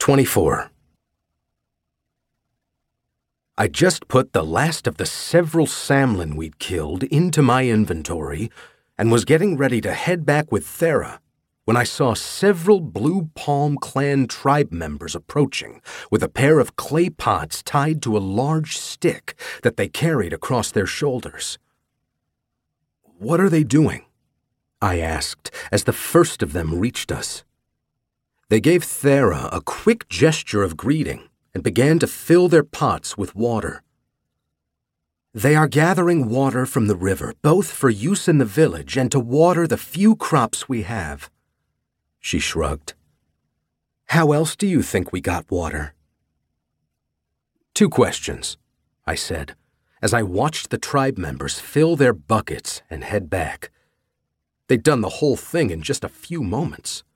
24. I just put the last of the several samlin we'd killed into my inventory and was getting ready to head back with Thera when I saw several Blue Palm Clan tribe members approaching with a pair of clay pots tied to a large stick that they carried across their shoulders. "What are they doing?" I asked as the first of them reached us. They gave Thera a quick gesture of greeting and began to fill their pots with water. "They are gathering water from the river, both for use in the village and to water the few crops we have." She shrugged. "How else do you think we got water?" "2 questions," I said, as I watched the tribe members fill their buckets and head back. They'd done the whole thing in just a few moments.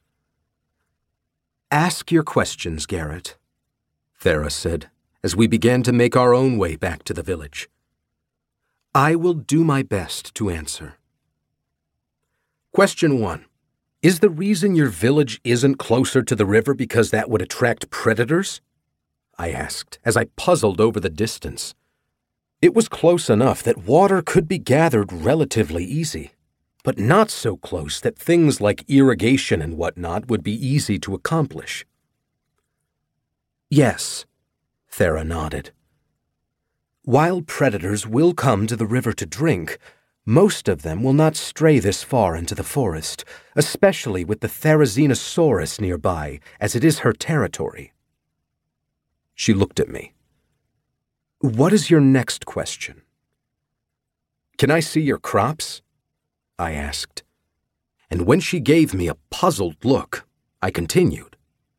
"Ask your questions, Garrett," Thera said, as we began to make our own way back to the village. "I will do my best to answer." Question 1. Is the reason your village isn't closer to the river because that would attract predators? I asked, as I puzzled over the distance. It was close enough that water could be gathered relatively easy, but not so close that things like irrigation and whatnot would be easy to accomplish. "Yes," Thera nodded. "While predators will come to the river to drink, most of them will not stray this far into the forest, especially with the Therizinosaurus nearby, as it is her territory." She looked at me. "What is your next question?" "Can I see your crops?" I asked. And when she gave me a puzzled look, I continued.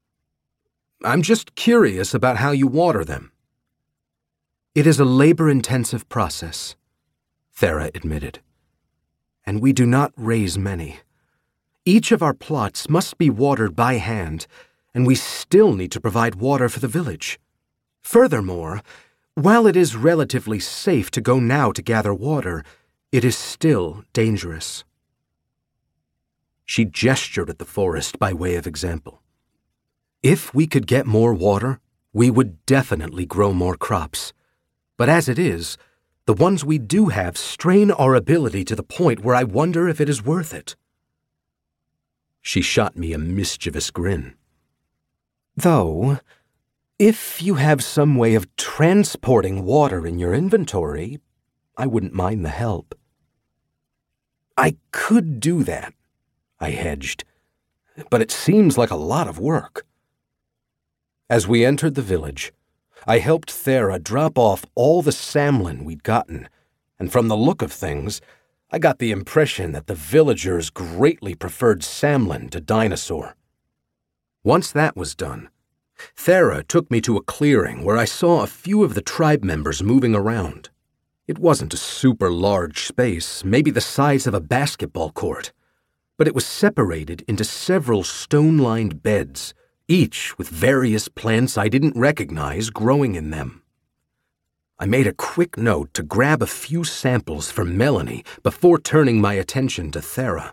"I'm just curious about how you water them." "It is a labor-intensive process," Thera admitted. "And we do not raise many. Each of our plots must be watered by hand, and we still need to provide water for the village. Furthermore, while it is relatively safe to go now to gather water, it is still dangerous." She gestured at the forest by way of example. "If we could get more water, we would definitely grow more crops. But as it is, the ones we do have strain our ability to the point where I wonder if it is worth it." She shot me a mischievous grin. "Though, if you have some way of transporting water in your inventory, I wouldn't mind the help." "I could do that," I hedged, "but it seems like a lot of work." As we entered the village, I helped Thera drop off all the samlin we'd gotten, and from the look of things, I got the impression that the villagers greatly preferred samlin to dinosaur. Once that was done, Thera took me to a clearing where I saw a few of the tribe members moving around. It wasn't a super large space, maybe the size of a basketball court, but it was separated into several stone-lined beds, each with various plants I didn't recognize growing in them. I made a quick note to grab a few samples for Melanie before turning my attention to Thera.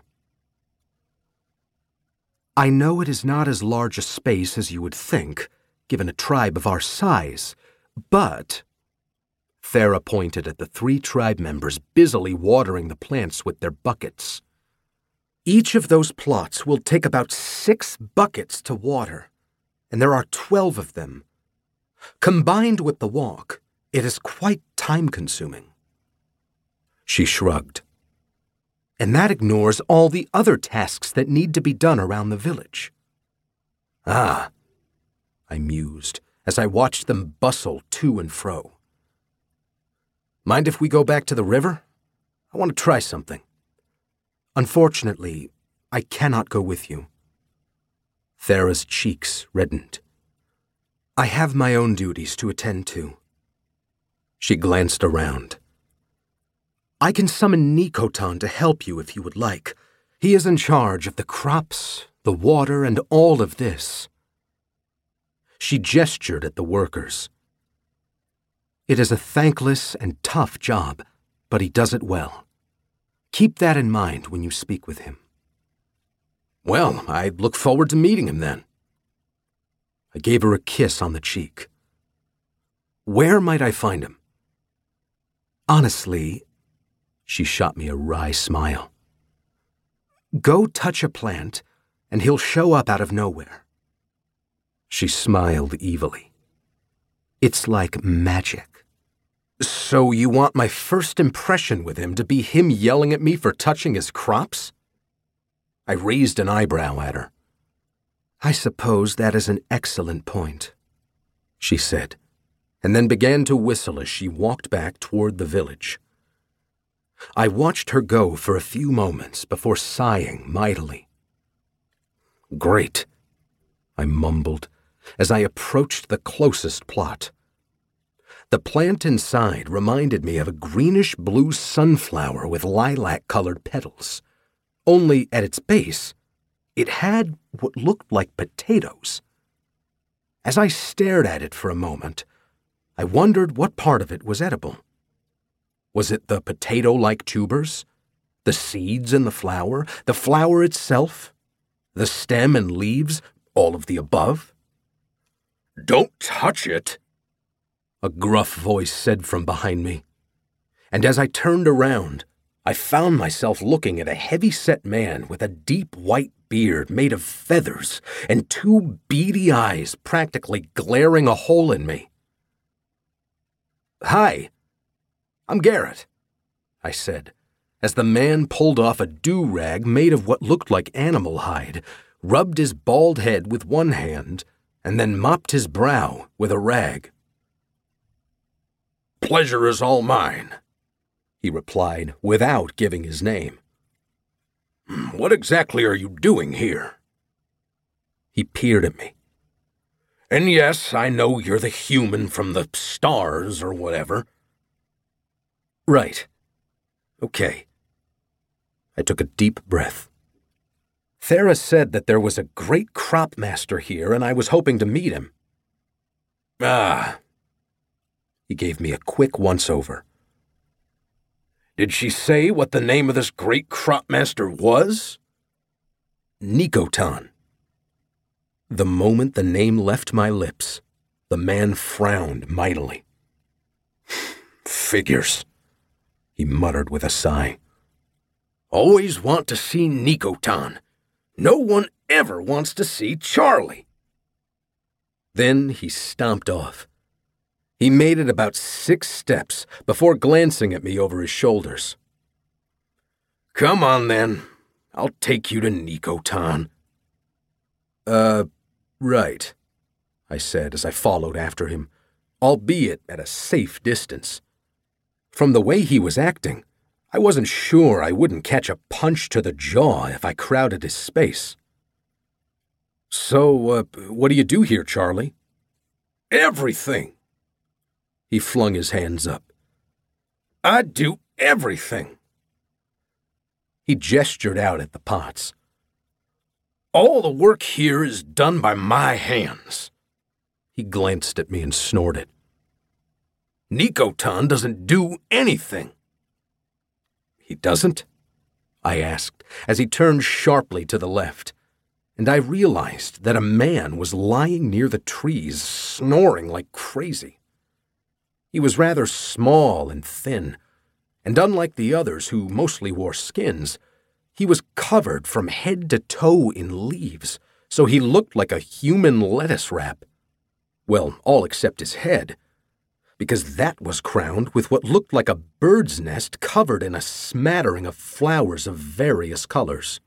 "I know it is not as large a space as you would think, given a tribe of our size, but..." Thera pointed at the 3 tribe members busily watering the plants with their buckets. "Each of those plots will take about 6 buckets to water, and there are 12 of them. Combined with the walk, it is quite time-consuming." She shrugged. "And that ignores all the other tasks that need to be done around the village." "Ah," I mused as I watched them bustle to and fro. "Mind if we go back to the river? I want to try something." "Unfortunately, I cannot go with you." Thera's cheeks reddened. "I have my own duties to attend to." She glanced around. "I can summon Nikotan to help you if you would like. He is in charge of the crops, the water, and all of this." She gestured at the workers. "It is a thankless and tough job, but he does it well. Keep that in mind when you speak with him." "Well, I look forward to meeting him then." I gave her a kiss on the cheek. Where might I find him? Honestly, she shot me a wry smile. Go touch a plant, and he'll show up out of nowhere. She smiled evilly. It's like magic. So you want my first impression with him to be him yelling at me for touching his crops? I raised an eyebrow at her. I suppose that is an excellent point, she said, and then began to whistle as she walked back toward the village. I watched her go for a few moments before sighing mightily. Great, I mumbled as I approached the closest plot. The plant inside reminded me of a greenish-blue sunflower with lilac-colored petals. Only at its base, it had what looked like potatoes. As I stared at it for a moment, I wondered what part of it was edible. Was it the potato-like tubers, the seeds in the flower itself, the stem and leaves, all of the above? Don't touch it, a gruff voice said from behind me. And as I turned around, I found myself looking at a heavy-set man with a deep white beard made of feathers and two beady eyes practically glaring a hole in me. Hi, I'm Garrett, I said, as the man pulled off a do-rag made of what looked like animal hide, rubbed his bald head with one hand, and then mopped his brow with a rag. Pleasure is all mine, he replied without giving his name. What exactly are you doing here? He peered at me. And yes, I know you're the human from the stars or whatever. Right. Okay. I took a deep breath. Thera said that there was a great crop master here and I was hoping to meet him. Ah. He gave me a quick once-over. Did she say what the name of this great crop master was? Nikotan. The moment the name left my lips, the man frowned mightily. Figures, he muttered with a sigh. Always want to see Nikotan. No one ever wants to see Charlie. Then he stomped off. He made it about 6 steps before glancing at me over his shoulders. Come on, then. I'll take you to Nikotan. Right, I said as I followed after him, albeit at a safe distance. From the way he was acting, I wasn't sure I wouldn't catch a punch to the jaw if I crowded his space. So, what do you do here, Charlie? Everything. He flung his hands up. I do everything. He gestured out at the pots. All the work here is done by my hands. He glanced at me and snorted. Nikotan doesn't do anything. He doesn't? I asked, as he turned sharply to the left, and I realized that a man was lying near the trees, snoring like crazy. He was rather small and thin, and unlike the others who mostly wore skins, he was covered from head to toe in leaves, so he looked like a human lettuce wrap. Well, all except his head, because that was crowned with what looked like a bird's nest covered in a smattering of flowers of various colors.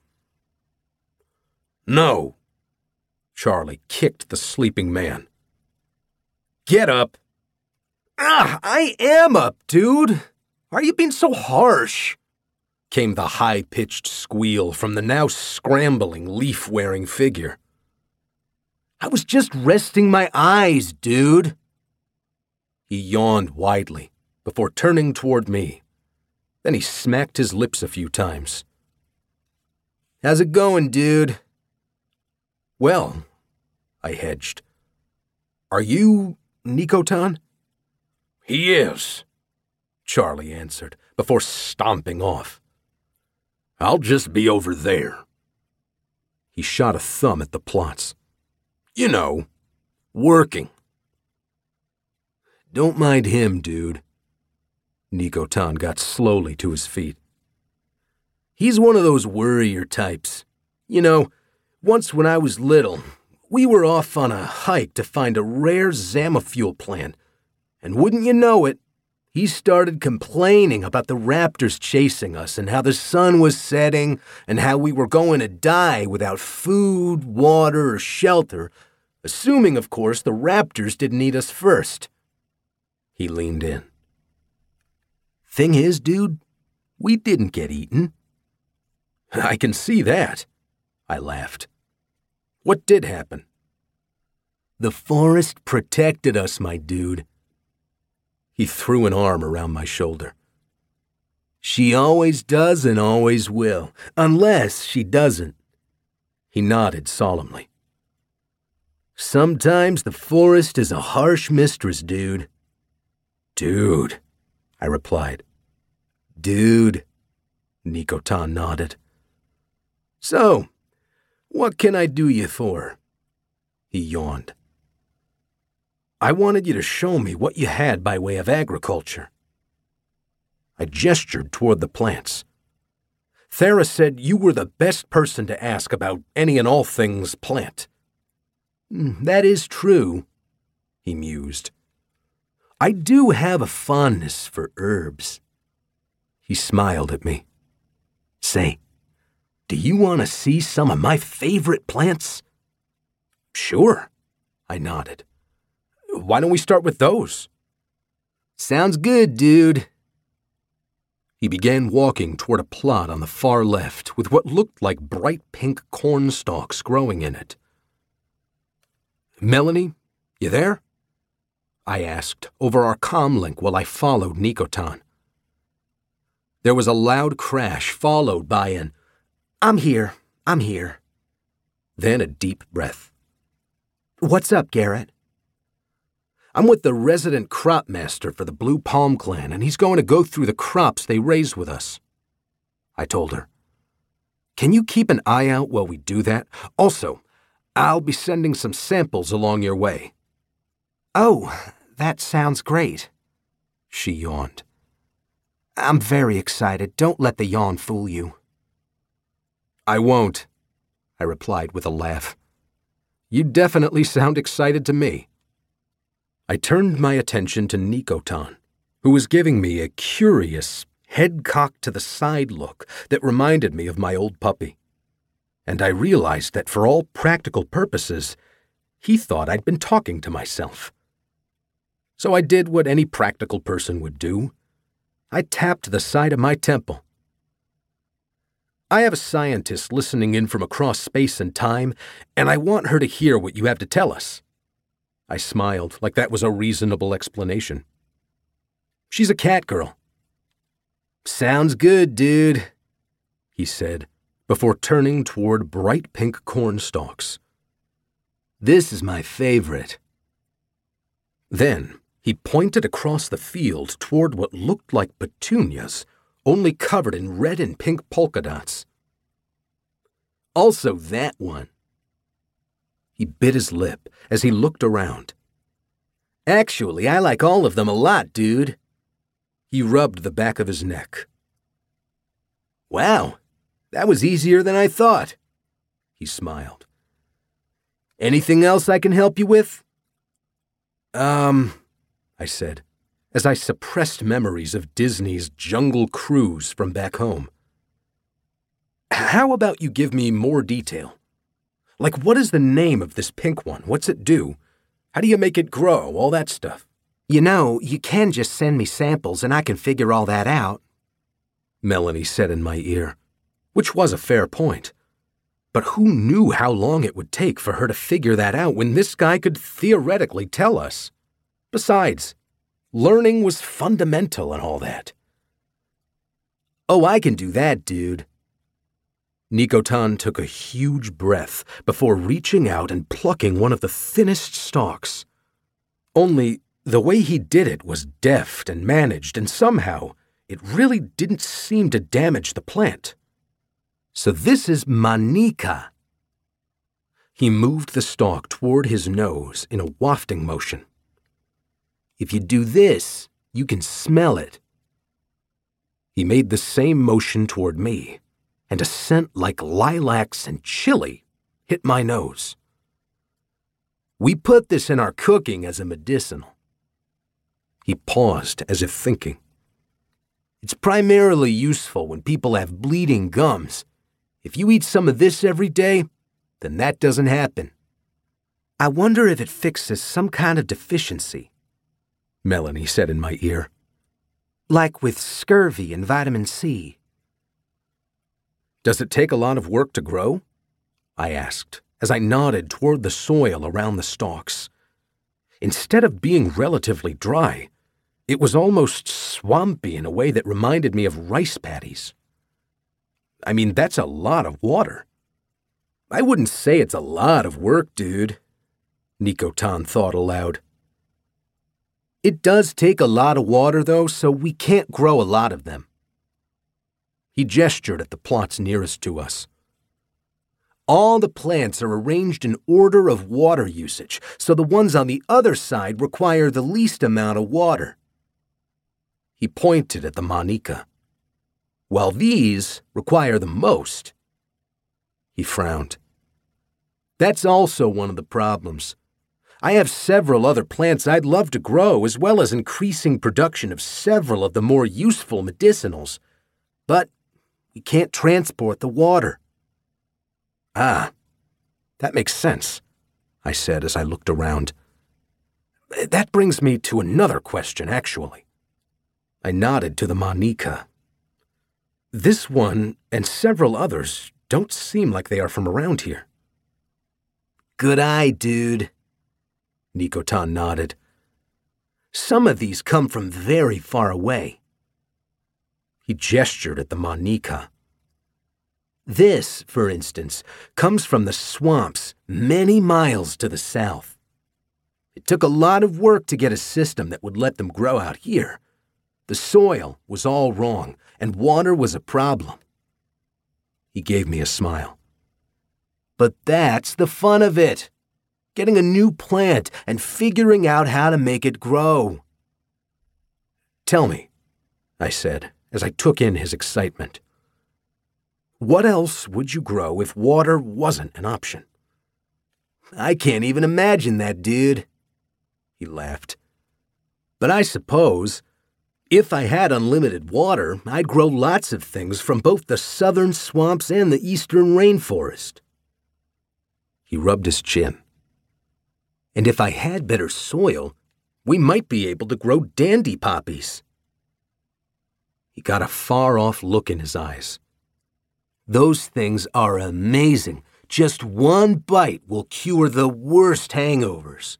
No, Charlie kicked the sleeping man. Get up. I am up, dude. Why are you being so harsh? Came the high-pitched squeal from the now scrambling, leaf-wearing figure. I was just resting my eyes, dude. He yawned widely before turning toward me. Then he smacked his lips a few times. How's it going, dude? Well, I hedged. Are you Nikotan? He is, Charlie answered before stomping off. I'll just be over there. He shot a thumb at the plots. You know, Working. Don't mind him, dude. Nikotan got slowly to his feet. He's one of those worrier types. You know, once when I was little, we were off on a hike to find a rare Zamafuel plant, and wouldn't you know it, he started complaining about the raptors chasing us and how the sun was setting and how we were going to die without food, water, or shelter, assuming, of course, the raptors didn't eat us first. He leaned in. Thing is, dude, we didn't get eaten. I can see that, I laughed. What did happen? The forest protected us, my dude. He threw an arm around my shoulder. She always does and always will, unless she doesn't. He nodded solemnly. Sometimes the forest is a harsh mistress, dude. Dude, I replied. Dude, Nikotan nodded. So, what can I do you for? He yawned. I wanted you to show me what you had by way of agriculture. I gestured toward the plants. Thera said you were the best person to ask about any and all things plant. That is true, he mused. I do have a fondness for herbs. He smiled at me. Say, do you want to see some of my favorite plants? Sure, I nodded. Why don't we start with those? Sounds good, dude. He began walking toward a plot on the far left with what looked like bright pink corn stalks growing in it. Melanie, you there? I asked over our comlink while I followed Nikotan. There was a loud crash followed by an, I'm here. Then a deep breath. What's up, Garrett? I'm with the resident crop master for the Blue Palm clan, and he's going to go through the crops they raised with us. I told her. Can you keep an eye out while we do that? Also, I'll be sending some samples along your way. Oh, that sounds great. She yawned. I'm very excited. Don't let the yawn fool you. I won't, I replied with a laugh. You definitely sound excited to me. I turned my attention to Nikotan, who was giving me a curious, head-cocked-to-the-side look that reminded me of my old puppy. And I realized that for all practical purposes, he thought I'd been talking to myself. So I did what any practical person would do. I tapped the side of my temple. I have a scientist listening in from across space and time, and I want her to hear what you have to tell us. I smiled like that was a reasonable explanation. She's a cat girl. Sounds good, dude, he said, before turning toward bright pink corn stalks. This is my favorite. Then he pointed across the field toward what looked like petunias, only covered in red and pink polka dots. Also that one. He bit his lip as he looked around. Actually, I like all of them a lot, dude. He rubbed the back of his neck. Wow, that was easier than I thought. He smiled. Anything else I can help you with? I said, as I suppressed memories of Disney's Jungle Cruise from back home. How about you give me more detail? Like, what is the name of this pink one? What's it do? How do you make it grow? All that stuff. You know, you can just send me samples and I can figure all that out, Melanie said in my ear, which was a fair point. But who knew how long it would take for her to figure that out when this guy could theoretically tell us? Besides, learning was fundamental and all that. Oh, I can do that, dude. Nikotan took a huge breath before reaching out and plucking one of the thinnest stalks. Only the way he did it was deft and managed, and somehow it really didn't seem to damage the plant. So this is manica. He moved the stalk toward his nose in a wafting motion. "If you do this, you can smell it." He made the same motion toward me, and a scent like lilacs and chili hit my nose. "We put this in our cooking as a medicinal." He paused as if thinking. "It's primarily useful when people have bleeding gums. If you eat some of this every day, then that doesn't happen." "I wonder if it fixes some kind of deficiency," Melanie said in my ear. "Like with scurvy and vitamin C." "Does it take a lot of work to grow?" I asked, as I nodded toward the soil around the stalks. Instead of being relatively dry, it was almost swampy in a way that reminded me of rice paddies. "I mean, that's a lot of water." "I wouldn't say it's a lot of work, dude," Niko-tan thought aloud. "It does take a lot of water, though, so we can't grow a lot of them." He gestured at the plots nearest to us. "All the plants are arranged in order of water usage, so the ones on the other side require the least amount of water." He pointed at the manica. "While these require the most." He frowned. "That's also one of the problems. I have several other plants I'd love to grow, as well as increasing production of several of the more useful medicinals. But we can't transport the water." "Ah, that makes sense," I said as I looked around. "That brings me to another question, actually." I nodded to the manica. "This one and several others don't seem like they are from around here." "Good eye, dude," Niko-tan nodded. "Some of these come from very far away." He gestured at the manica. "This, for instance, comes from the swamps many miles to the south. It took a lot of work to get a system that would let them grow out here. The soil was all wrong, and water was a problem." He gave me a smile. "But that's the fun of it. Getting a new plant and figuring out how to make it grow." "Tell me," I said, as I took in his excitement. "What else would you grow if water wasn't an option?" "I can't even imagine that, dude." He laughed. "But I suppose, if I had unlimited water, I'd grow lots of things from both the southern swamps and the eastern rainforest." He rubbed his chin. "And if I had better soil, we might be able to grow dandy poppies." He got a far-off look in his eyes. "Those things are amazing. Just one bite will cure the worst hangovers."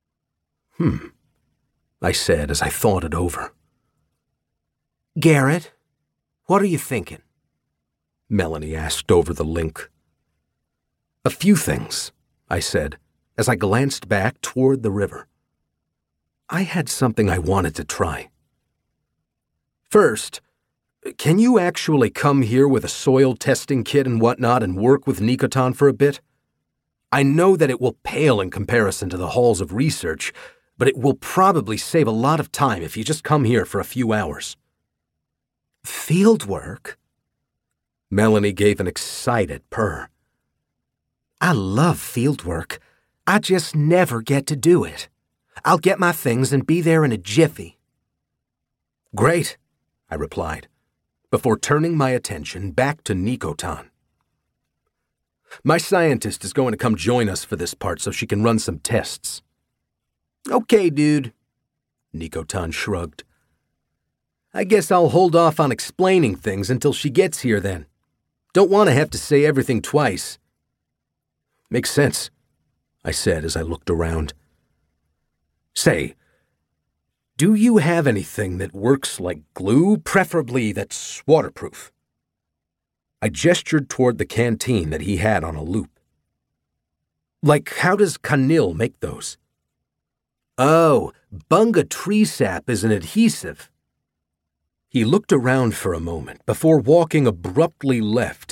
I said as I thought it over. "Garrett, what are you thinking?" Melanie asked over the link. "A few things," I said, as I glanced back toward the river. I had something I wanted to try. "First, can you actually come here with a soil testing kit and whatnot and work with Niko-tan for a bit? I know that it will pale in comparison to the halls of research, but it will probably save a lot of time if you just come here for a few hours." "Field work?" Melanie gave an excited purr. "I love field work. I just never get to do it. I'll get my things and be there in a jiffy." "Great," I replied, before turning my attention back to Niko-tan. "My scientist is going to come join us for this part so she can run some tests." "Okay, dude," Niko-tan shrugged. "I guess I'll hold off on explaining things until she gets here then. Don't want to have to say everything twice." "Makes sense," I said as I looked around. "Say, do you have anything that works like glue, preferably that's waterproof?" I gestured toward the canteen that he had on a loop. "Like, how does Kanil make those?" "Oh, Bunga tree sap is an adhesive." He looked around for a moment before walking abruptly left,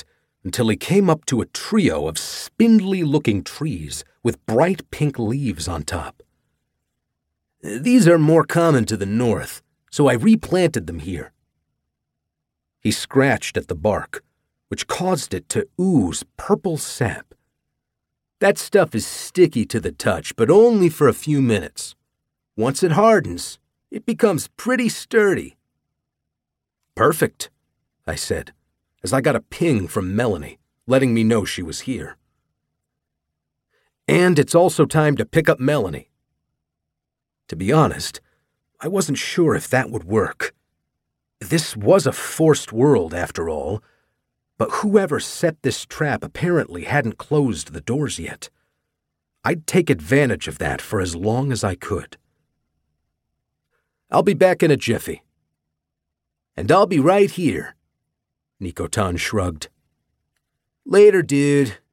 until he came up to a trio of spindly-looking trees with bright pink leaves on top. These are more common to the north, so I replanted them here. He scratched at the bark, which caused it to ooze purple sap. That stuff is sticky to the touch, but only for a few minutes. Once it hardens, it becomes pretty sturdy. Perfect, I said, as I got a ping from Melanie, letting me know she was here. And it's also time to pick up Melanie. To be honest, I wasn't sure if that would work. This was a forced world, after all, but whoever set this trap apparently hadn't closed the doors yet. I'd take advantage of that for as long as I could. I'll be back in a jiffy. And I'll be right here. Nikotan shrugged. Later, dude.